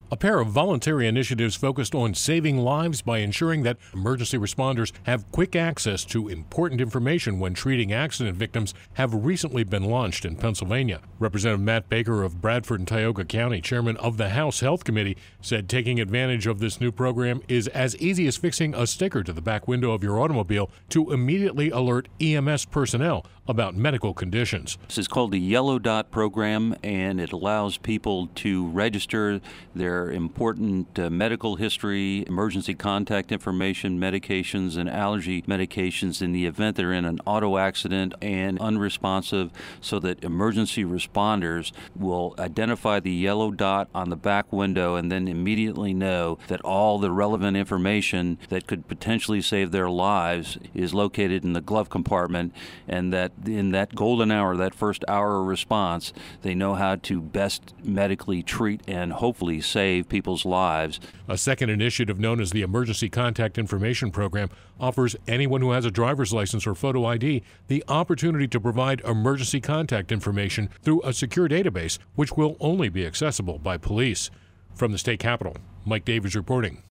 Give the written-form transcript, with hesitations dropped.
A pair of voluntary initiatives focused on saving lives by ensuring that emergency responders have quick access to important information when treating accident victims have recently been launched in Pennsylvania. Representative Matt Baker of Bradford and Tioga County, chairman of the House Health Committee, said taking advantage of this new program is as easy as fixing a sticker to the back window of your automobile to immediately alert EMS personnel about medical conditions. This is called the Yellow Dot program, and it allows people to register their important medical history, emergency contact information, medications, and allergy medications in the event they're in an auto accident and unresponsive, so that emergency responders will identify the yellow dot on the back window and then immediately know that all the relevant information that could potentially save their lives is located in the glove compartment, and that in that golden hour, that first hour of response, they know how to best medically treat and hopefully save people's lives. A second initiative known as the Emergency Contact Information Program offers anyone who has a driver's license or photo ID the opportunity to provide emergency contact information through a secure database, which will only be accessible by police. From the state capitol, Mike Davies reporting.